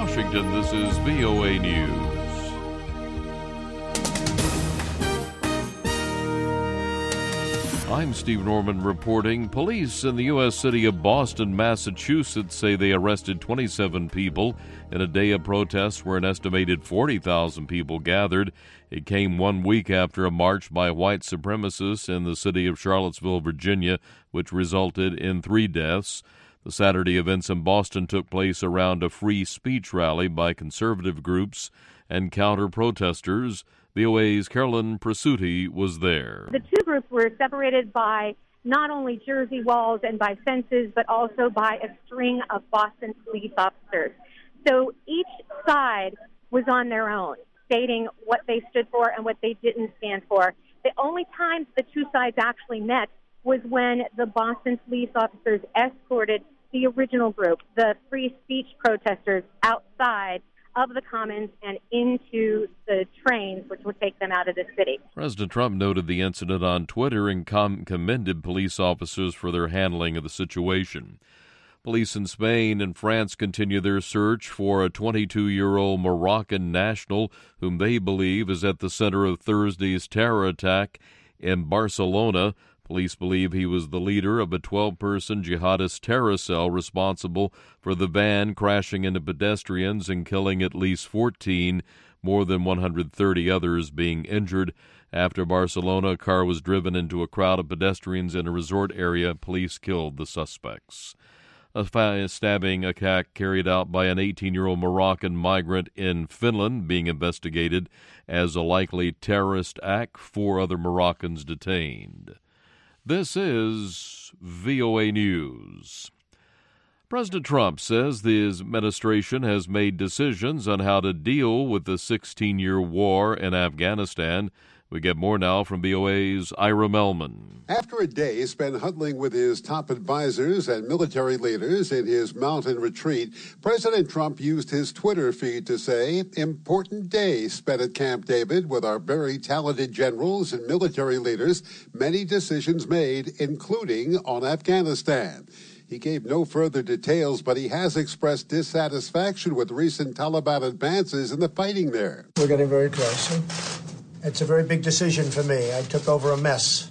Washington, this is VOA News. I'm Steve Norman reporting. Police in the U.S. city of Boston, Massachusetts say they arrested 27 people in a day of protests where an estimated 40,000 people gathered. It came 1 week after a march by white supremacists in the city of Charlottesville, Virginia, which resulted in 3 deaths. The Saturday events in Boston took place around a free speech rally by conservative groups and counter-protesters. VOA's Carolyn Presutti was there. The two groups were separated by not only Jersey walls and by fences, but also by a string of Boston police officers. So each side was on their own, stating what they stood for and what they didn't stand for. The only times the two sides actually met was when the Boston police officers escorted the original group, the free speech protesters, outside of the Commons and into the trains, which would take them out of the city. President Trump noted the incident on Twitter and commended police officers for their handling of the situation. Police in Spain and France continue their search for a 22-year-old Moroccan national whom they believe is at the center of Thursday's terror attack in Barcelona. Police believe he was the leader of a 12-person jihadist terror cell responsible for the van crashing into pedestrians and killing at least 14, more than 130 others being injured. After Barcelona, a car was driven into a crowd of pedestrians in a resort area. Police killed the suspects. A stabbing attack carried out by an 18-year-old Moroccan migrant in Finland being investigated as a likely terrorist act. 4 other Moroccans detained. This is VOA News. President Trump says his administration has made decisions on how to deal with the 16-year war in Afghanistan. We get more now from VOA's Ira Melman. After a day spent huddling with his top advisors and military leaders in his mountain retreat, President Trump used his Twitter feed to say, "Important day spent at Camp David with our very talented generals and military leaders. Many decisions made, including on Afghanistan." He gave no further details, but he has expressed dissatisfaction with recent Taliban advances in the fighting there. We're getting very close. It's a very big decision for me. I took over a mess,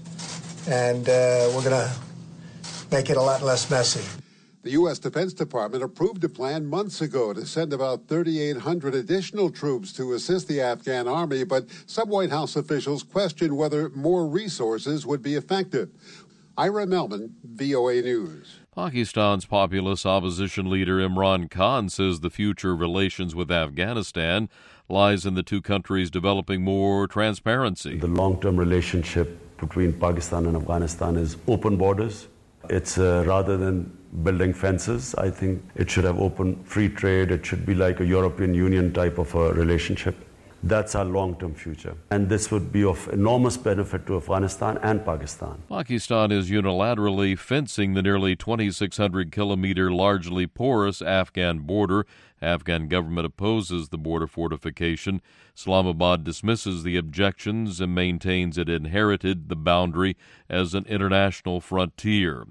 and we're going to make it a lot less messy. The U.S. Defense Department approved a plan months ago to send about 3,800 additional troops to assist the Afghan army, but some White House officials question whether more resources would be effective. Ira Melman, VOA News. Pakistan's populist opposition leader Imran Khan says the future of relations with Afghanistan lies in the two countries developing more transparency. The long-term relationship between Pakistan and Afghanistan is open borders. It's rather than building fences, I think it should have open free trade. It should be like a European Union type of a relationship. That's our long-term future. And this would be of enormous benefit to Afghanistan and Pakistan. Pakistan is unilaterally fencing the nearly 2,600-kilometer, largely porous Afghan border. Afghan government opposes the border fortification. Islamabad dismisses the objections and maintains it inherited the boundary as an international frontier.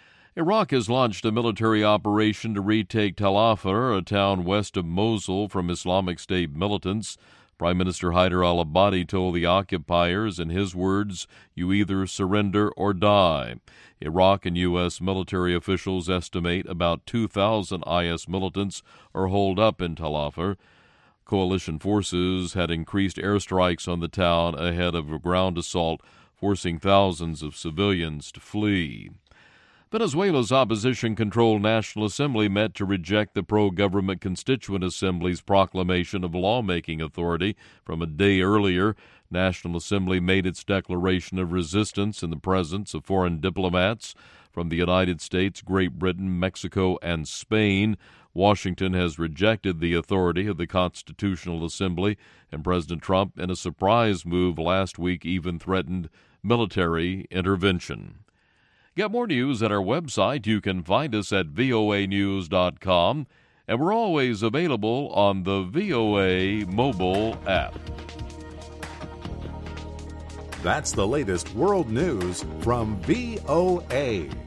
Iraq has launched a military operation to retake Tal Afar, a town west of Mosul, from Islamic State militants. Prime Minister Haider al-Abadi told the occupiers, in his words, "You either surrender or die." Iraq and U.S. military officials estimate about 2,000 IS militants are holed up in Tal Afar. Coalition forces had increased airstrikes on the town ahead of a ground assault, forcing thousands of civilians to flee. Venezuela's opposition-controlled National Assembly met to reject the pro-government Constituent Assembly's proclamation of lawmaking authority from a day earlier. National Assembly made its declaration of resistance in the presence of foreign diplomats from the United States, Great Britain, Mexico, and Spain. Washington has rejected the authority of the Constitutional Assembly, and President Trump, in a surprise move last week, even threatened military intervention. Get more news at our website. You can find us at voanews.com, and we're always available on the VOA mobile app. That's the latest world news from VOA.